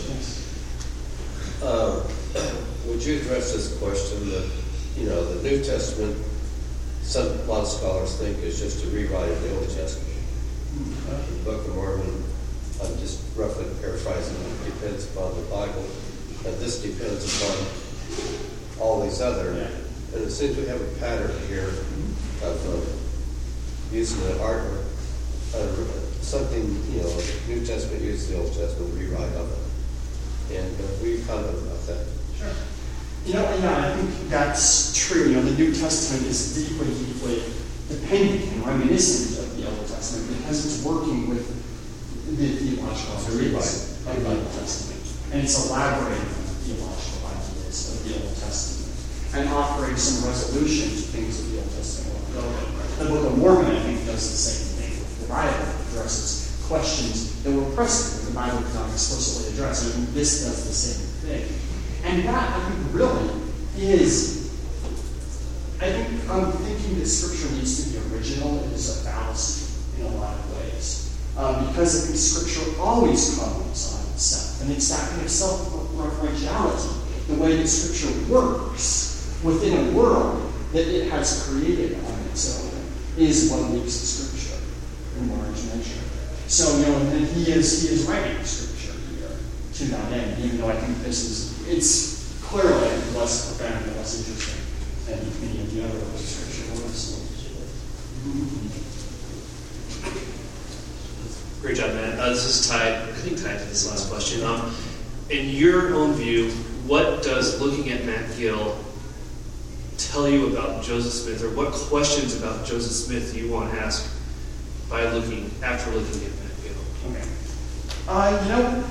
uh, would you address this question that, you know, the New Testament, some, a lot of scholars think is just a rewrite of the Old Testament. Uh, the Book of Mormon, I'm just roughly paraphrasing, it depends upon the Bible, and this depends upon all these other. Yeah. And it seems we have a pattern here of uh, using an art, uh, something, you know, New Testament uses the Old Testament, rewrite of it. And uh, we comment about that. Sure. You know, yeah, I think that's true. You know, the New Testament is deeply, deeply dependent and reminiscent of the Old Testament because it's working with the theological ideas of the Old Testament. And it's elaborating on the theological ideas of the Old Testament and offering some resolution to things that the Old Testament will go with. The Book of Mormon, I think, does the same thing. The Bible addresses questions that were present that the Bible did not explicitly address. And this does the same thing. And that, I think, really is, I think I'm thinking that Scripture needs to be original. It is a fallacy in a lot of ways. Um, because I think Scripture always comments on itself. And it's that kind of self-referentiality, the way that Scripture works within a world that it has created on its own, is what makes the Scripture in large measure. So, you know, and he is he is writing Scripture here to that end, even though I think this is, it's clearly less profound and less interesting than many of the other works of Scripture was. Great job, man. Uh, this is tied, I think tied to this last question. Um, in your own view, what does looking at Matt Gill tell you about Joseph Smith, or what questions about Joseph Smith do you want to ask by looking, after looking at Matt Gill? Okay. Uh, you know,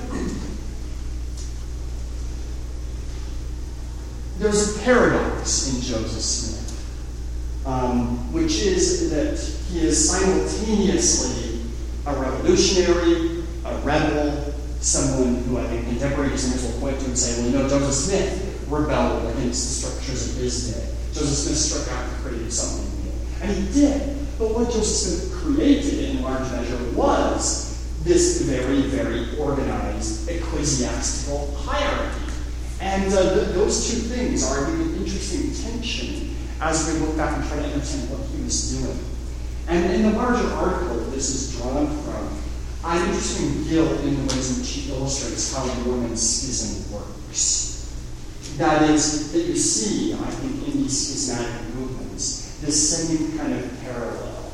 there's a paradox in Joseph Smith, um, which is that he is simultaneously a revolutionary, a rebel, someone who I think contemporary historians will point to and say, well, you know, Joseph Smith rebelled against the structures of his day. Joseph Smith struck out and created something new. And he did. But what Joseph Smith created in large measure was this very, very organized ecclesiastical hierarchy. And uh, th- those two things are an interesting tension as we look back and try to understand what he was doing. And in the larger article that this is drawn from, I'm interested in Gill in the ways in which he illustrates how the Mormon schism works. That is, that you see, I think, in these schismatic movements, this same kind of parallel.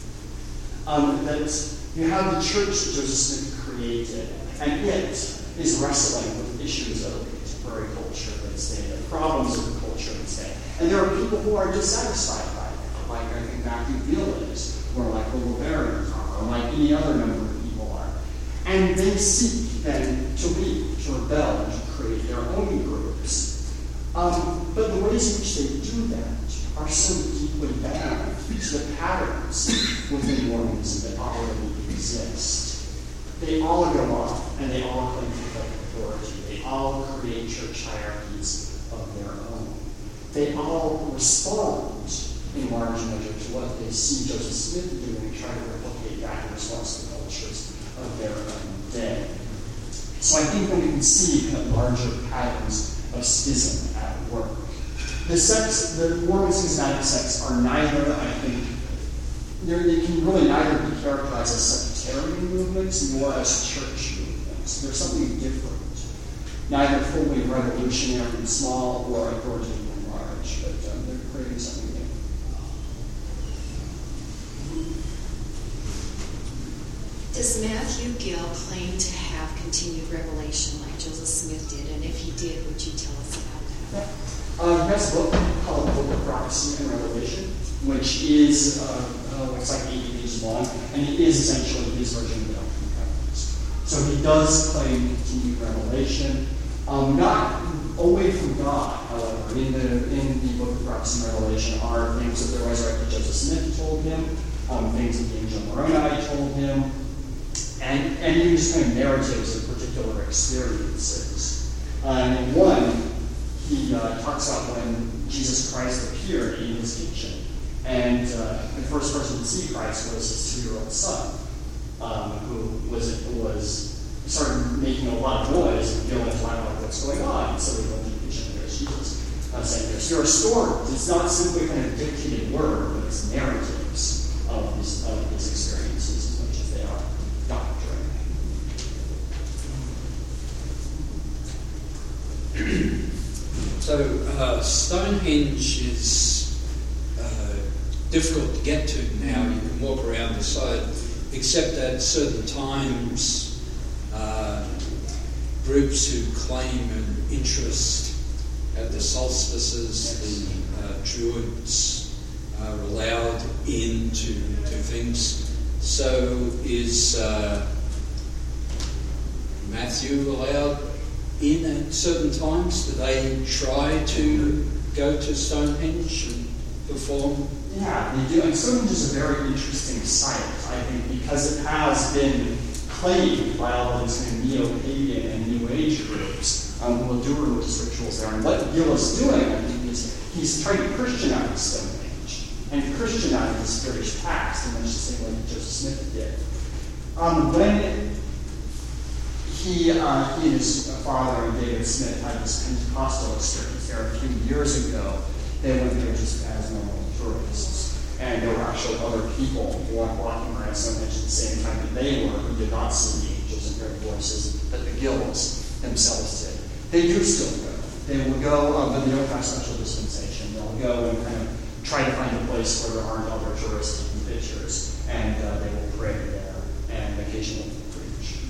Um, that you have the church that Joseph Smith created, and it is wrestling with issues of the contemporary culture of its day, the problems of the culture of its day. And there are people who are dissatisfied by that, like I think Matthew Gill is, or like the Livarians are, or like any other number of people are. And they seek then to leave, to rebel, and to create their own groups. Um, but the ways in which they do that are so deeply bound to the patterns within Mormonism that already exist. They all go off and they all claim to have authority. They all create church hierarchies of their own. They all respond in large measure to what they see Joseph Smith doing and try to replicate that in response to the cultures of their own day. So I think that we can see kind of larger patterns of schism at work. The sects, the Mormon schismatic sects are neither, I think, they can really neither be characterized as sectarian movements nor as church movements. They're something different. Neither fully revolutionary and small or authoritative and large, but um, they're creating something new. Does Matthew Gill claim to have continued revelation like Joseph Smith did? And if he did, would you tell us about that? Uh, he has a book called The Book of Prophecy and Revelation, which is, uh, oh, it's like eighty pages long, and it is essentially his version of the Doctrine and Covenants. So he does claim continued revelation, um, not away from God, however. In the in the Book of Prophecy and Revelation are things that the resurrected Joseph Smith told him, um, things that the angel Moroni told him, and, and even kind of narratives of particular experiences. Uh, and in one, he uh, talks about when Jesus Christ appeared in his kitchen. And uh, the first person to see Christ was his two-year-old son, um, who was was started making a lot of noise and feeling like, what's going on? And so he went to the kitchen and there's Jesus uh, saying, there's your stories. It's not simply kind of dictated word, but it's narratives of his, of his experiences as much as they are doctrine. So uh, Stonehenge is uh, difficult to get to now. You can walk around the site, except at certain times, uh, groups who claim an interest at the solstices, the uh, Druids are allowed in to do things. So is uh, Matthew allowed in at certain times? Do they try to go to Stonehenge and perform? Yeah, they do. And Stonehenge is a very interesting site, I think, because it has been claimed by all these kind of neo-pagan and New Age groups um, who will do religious rituals there. And what Gill is doing, I think, is he's trying to Christianize Stonehenge and Christianize the British past in much the same way that Joseph Smith did. Um, when He, uh, he and his father, David Smith, had this Pentecostal experience there a few years ago. They went there just as normal tourists. And there were actually other people walking around Stonehenge at the same time that they were, who did not see the angels and hear voices that the Gills themselves did. They do still go. They will go, uh, but they don't have special dispensation. They'll go and kind of try to find a place where there aren't other tourists taking pictures, and uh, they will pray there, and occasionally preach.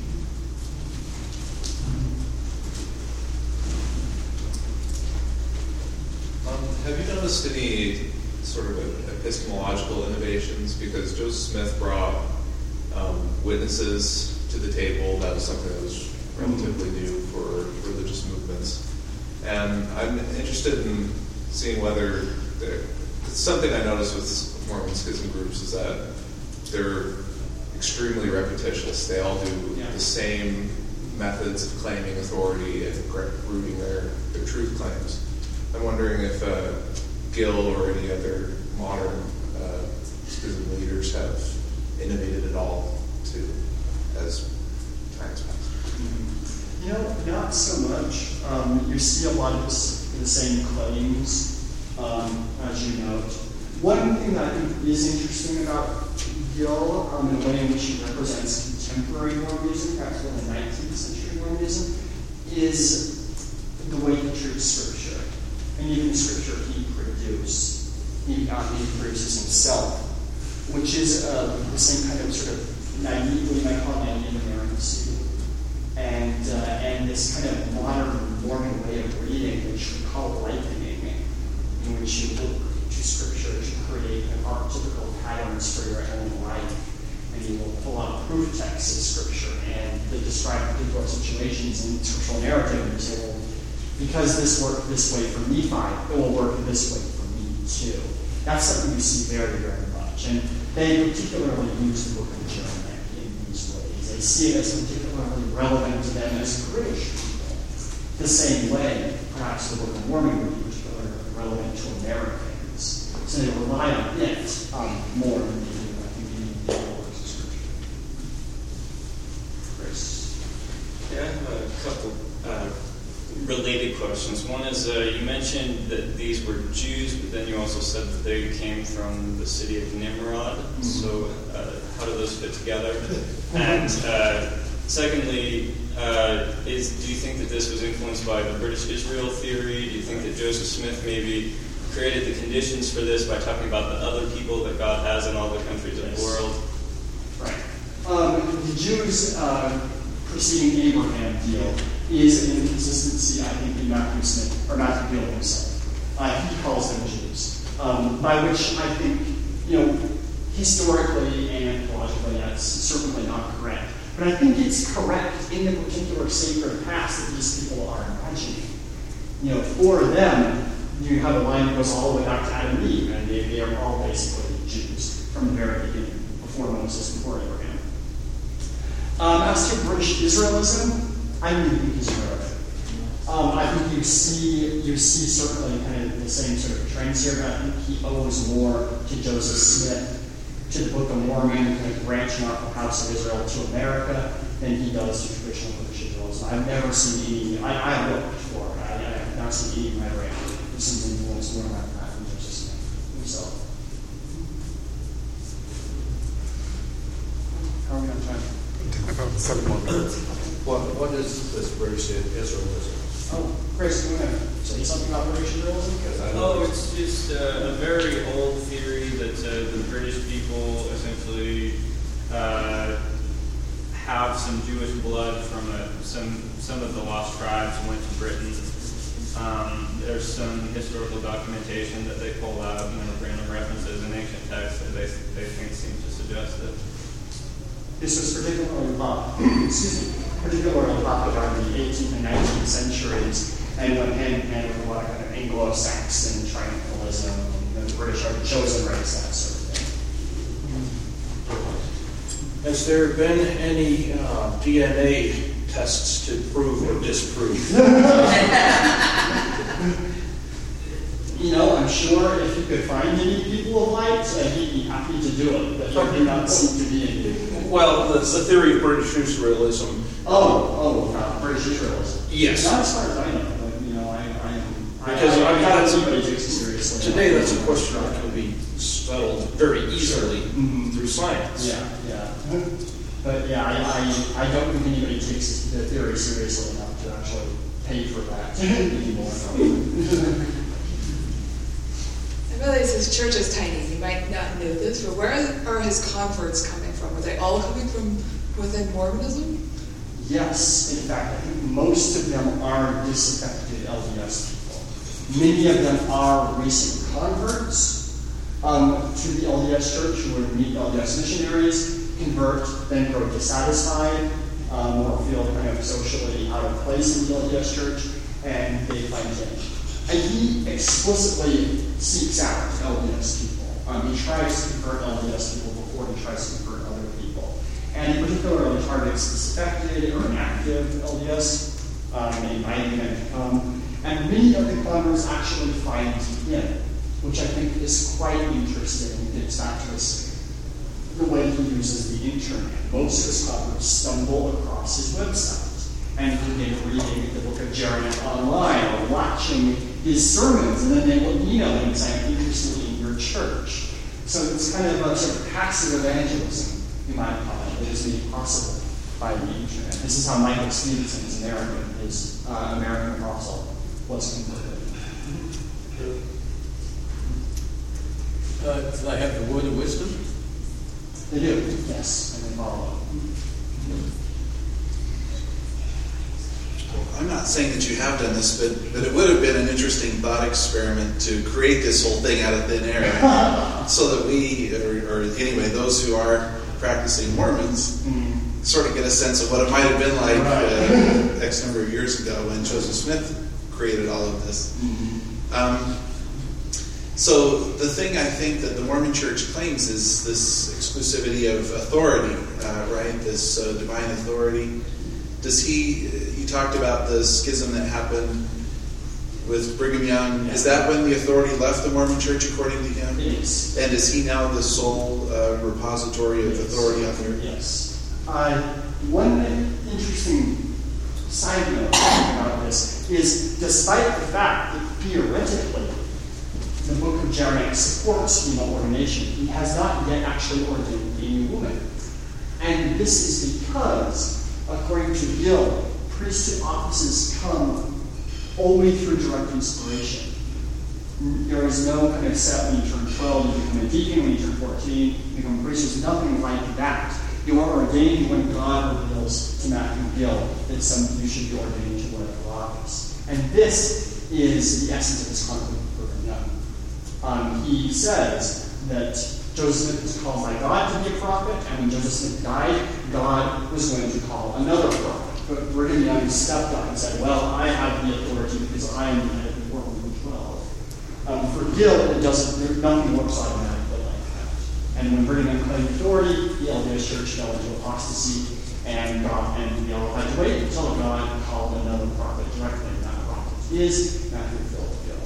Um, have you noticed any sort of epistemological innovations? Because Joseph Smith brought um, witnesses to the table. That was something that was relatively new for religious movements. And I'm interested in seeing whether there, something I noticed with Mormon schism groups is that they're extremely repetitious. They all do yeah. the same methods of claiming authority and rooting their, their truth claims. I'm wondering if uh, Gill or any other modern uh, schism leaders have innovated at all too, as times pass. You know, not so much. Um, you see a lot of this, the same claims, um, as you note. One thing that I think is interesting about Gill, um, in the way in which he represents contemporary Mormonism, perhaps more than nineteenth century Mormonism, is the way he treats Scripture. And even the Scripture he produced, he, uh, he produces himself, which is uh, the same kind of sort of naive, what you might call naive inerrancy. And, uh, and this kind of modern Mormon way of reading, which we call likening, in which you look to Scripture to create kind of archetypical patterns for your own life. And you will pull out proof texts of Scripture and they describe particular situations in scriptural narrative, and you say, well, because this worked this way for Nephi, it will work this way for me too. That's something you see very, very much. And they particularly use the book of Jeremiah in these ways. They see it as particularly relevant to them as British people. The same way, perhaps the Book of Mormon would be particularly relevant to Americans. So they rely on it um, more than they do, I think, any of the other works of Scripture. Chris? Yeah, I have a couple uh, related questions. One is, uh, you mentioned that these were Jews, but then you also said that they came from the city of Nimrod. Mm-hmm. So uh, how do those fit together? And uh, secondly, uh, is do you think that this was influenced by the British Israel theory? Do you think that Joseph Smith maybe created the conditions for this by talking about the other people that God has in all the countries of the world? Right. Um, the Jews uh, preceding Abraham deal is an inconsistency, I think, in Matthew Smith, or Matthew Gill himself. Uh, he calls them Jews, um, by which I think, you know, historically and anthropologically, that's certainly not correct. But I think it's correct in the particular sacred past that these people are imagining. You know, for them, you have a line that goes all the way back to Adam and Eve, and they, they are all basically Jews from the very beginning, before Moses, before Abraham. Um, as to British Israelism, I really think he's right. Um, I think you see you see certainly kind of the same sort of trends here, but I think he owes more to Joseph Smith, to the Book of Mormon, kind of branching off the House of Israel to America, than he does to traditional British Israelism. I've never seen any, I, I looked for it, I, I have not seen any rhetoric or something more more like that from Joseph Smith himself. How are we on time? About seven more minutes. What, what is this British Israelism? Oh, Chris, you want to say something about British Israelism? Oh, it's just uh, a very old theory that uh, the British people essentially uh, have some Jewish blood from a, some some of the lost tribes went to Britain. Um, there's some historical documentation that they pull out, you know, random references in ancient texts that they they think seem to suggest that. This was particularly pop, excuse me, particularly popular in the eighteenth and nineteenth centuries, and went hand in hand with a lot of kind of Anglo-Saxon triumphalism, and the British are the chosen race, that sort of thing. Has there been any uh, D N A tests to prove or disprove? You know, I'm sure if you could find any people of light, uh, he'd be happy to do it, but there do not seem to be any. Well, the, the theory of British Israelism. Oh, oh, uh, British Israelism. Yes. Not as far as I know, but, you know, I, I, because I, I, I mean, I that's somebody takes it seriously. Today, that's a question that can be settled very easily mm-hmm. through science. Yeah, yeah. But yeah, I, I, I don't think anybody takes the theory seriously enough to actually pay for that anymore. I'd realize his church is tiny. You might not know this, but where are his converts coming from? Are they all coming from within Mormonism? Yes, in fact, I think most of them are disaffected L D S people. Many of them are recent converts um, to the L D S church who would meet L D S missionaries, convert, then grow dissatisfied, um, or feel kind of socially out of place in the L D S church, and they find change. And he explicitly seeks out L D S people. Um, he tries to convert L D S people before he tries to convert other people. And he particularly targets disaffected or inactive L D S, um, inviting them to come. And many of the climbers actually find him, which I think is quite interesting. It gets back to this, the way he uses the internet. Most of his climbers stumble across his website and begin reading the Book of Jeremiah online or watching his sermons, and then they will email him and say, I'm interested in your church. So it's kind of a sort of passive evangelism, you might call it, that is made possible by the internet. This is how Michael Stevenson, his American, his uh, American apostle, was converted. Uh, do they have the word of wisdom? They do, yes, and they follow. I'm not saying that you have done this, but, but it would have been an interesting thought experiment to create this whole thing out of thin air so that we, or, or anyway, those who are practicing Mormons, mm-hmm. sort of get a sense of what it might have been like uh, X number of years ago when Joseph Smith created all of this. Mm-hmm. Um, so the thing I think that the Mormon Church claims is this exclusivity of authority, uh, right? This uh, divine authority. Does he, you talked about the schism that happened with Brigham Young. Yeah. Is that when the authority left the Mormon Church, according to him? Yes. And is he now the sole uh, repository of yes. authority on the earth? Yes. Uh, one interesting side note about this is, despite the fact that theoretically the Book of Jeremiah supports female ordination, he has not yet actually ordained any woman. And this is because, according to Gill, priesthood offices come only through direct inspiration. There is no kind of set when you turn twelve, you become a deacon, when you turn fourteen, you become a priest. There's nothing like that. You are ordained when God reveals to Matthew Gill that some you should be ordained to whatever office. And this is the essence of his conflict with Brigham Young. Um, he says that Joseph Smith was called by God to be a prophet, and when Joseph Smith died, God was going to call another prophet. But Brigham Young stepped up and said, well, I have the authority because I am the head of the world of the twelve. Um, for Gill, it doesn't, there, nothing works automatically like that. And when Brigham Young claimed authority, the L D S Church fell into apostasy, and God and Gill had to wait until God called another prophet directly. And that prophet is Matthew Philip Gill.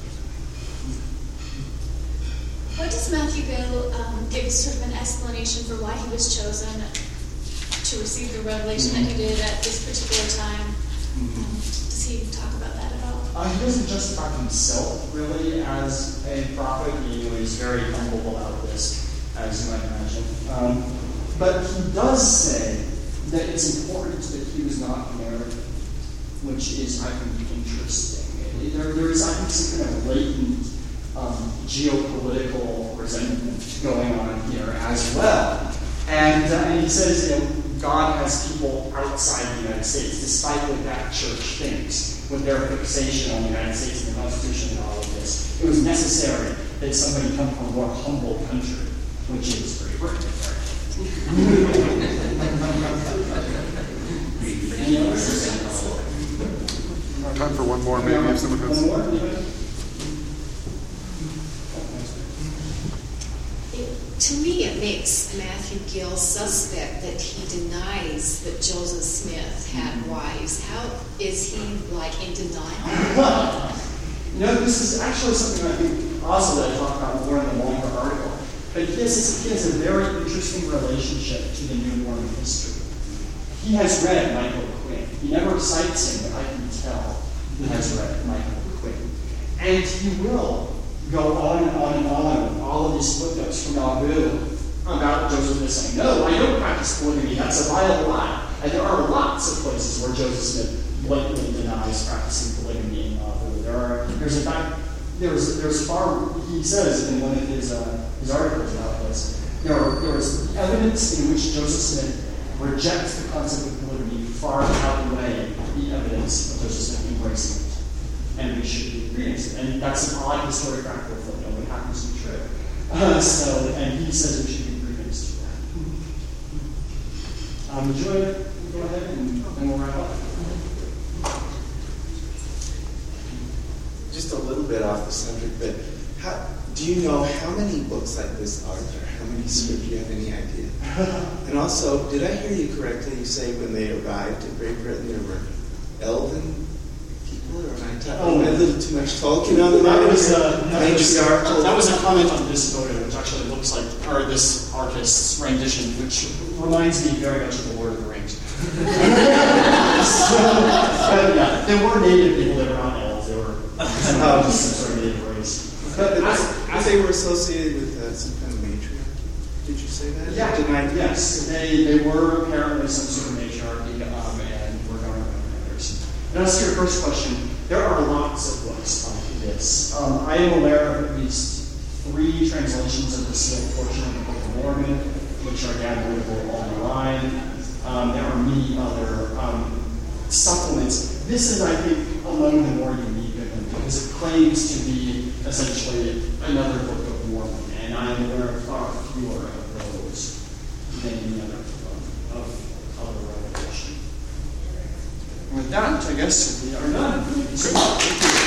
What does Matthew Gill um, give sort of an explanation for why he was chosen to receive the revelation mm-hmm. that he did at this particular time? Mm-hmm. Um, does he talk about that at all? Uh, he doesn't justify himself really as a prophet. He is very humble about this, as you might imagine. Um, but he does say that it's important that he was not married, which is, I think, interesting. There, there is, I think, some kind of latent Um, geopolitical resentment going on here as well. And, uh, and he says, you know, God has people outside the United States, despite what that church thinks, with their fixation on the United States and the Constitution and all of this. It was necessary that somebody come from a more humble country, which is Great Britain. Any others? Time for one more, maybe, if someone has. One more? To me, it makes Matthew Gill suspect that he denies that Joseph Smith had wives. How is he, like, in denial? You know, this is actually something I think also that I talk about more in the longer article. But he has, he has a very interesting relationship to the New Mormon history. He has read Michael Quinn. He never cites him, but I can tell he has read Michael Quinn. And he will go on and on and on with all of these footnotes from Nauvoo about Joseph Smith saying, no, I don't practice polygamy, that's a vile lie. And there are lots of places where Joseph Smith blatantly denies practicing polygamy in Nauvoo. There are, there's in fact there's there's far he says in one of his uh, his articles about this. There are, there is evidence in which Joseph Smith rejects the concept of polygamy far outweigh the evidence of Joseph Smith embracing it, and we should be experiencing it. And that's an odd historiographical footnote. It happens to be true. Uh, so, and he says we should be convinced to that. Um, Joy, go ahead and then we'll wrap up. Just a little bit off the subject, but how, do you know how many books like this are there? How many scripts? Do you have any idea? And also, did I hear you correctly? You say when they arrived in Great Britain, there were elven people, or am I talking Oh, a little too much Tolkien on the that matter? was, uh, that, was, Matriarchal. that was a comment on this photo, which actually looks like, or this artist's rendition, which reminds me very much of the Lord of the Rings. So, but yeah, there were native people that were not elves. They were somehow just some sort of native race. But I, they were associated with uh, some kind of matriarchy. Did you say that? Yeah, Did I, yes. They, they were apparently some sort of matriarchy, um, and were governed by others. And as to your first question, there are lots of books on this. Um, I am aware of at least three translations of the sealed portion of the Book of Mormon, which are downloadable online. Um, there are many other um, supplements. This is, I think, among the more unique of them because it claims to be essentially another Book of Mormon, and I'm aware of far fewer of those than any other of, of, of the Revelation. With that, I guess we are done. Thank you so much.